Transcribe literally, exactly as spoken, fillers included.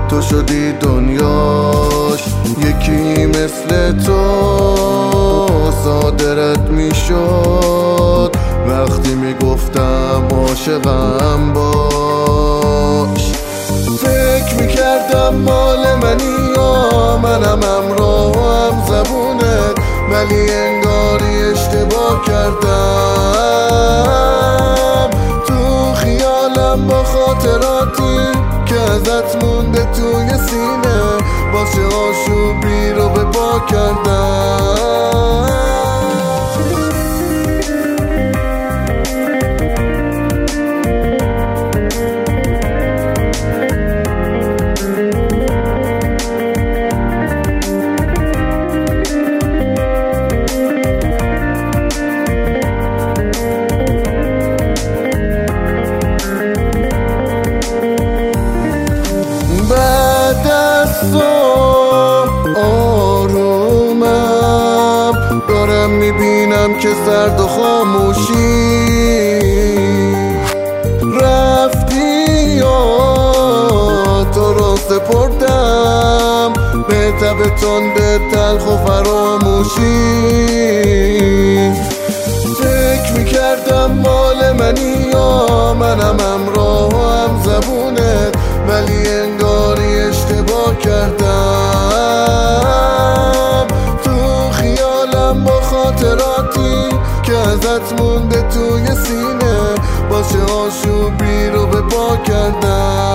تو شدی دنیاش، یکی مثل تو صادرت میشد وقتی میگفتم عاشقم باش. فکر میکردم مال منی یا منم همراهم زبونت، ولی انگاری اشتباه کردم. تو خیالم با خاطراتی که ازت مونده توی سینه، واسه آشوبی رو به پا کردم. بعد از تو آرومم، دارم میبینم که سرد و خاموشی رفتی یا تو رو سپردم به تب تند تلخ و فراموشی. فکر میکردم مال منی یا منم همراهم زبونت، ولی انگاری اشتباه کردم. تو خیالم با خاطراتی که ازت مونده توی سینه، باشه آشوبی رو به پا کردم.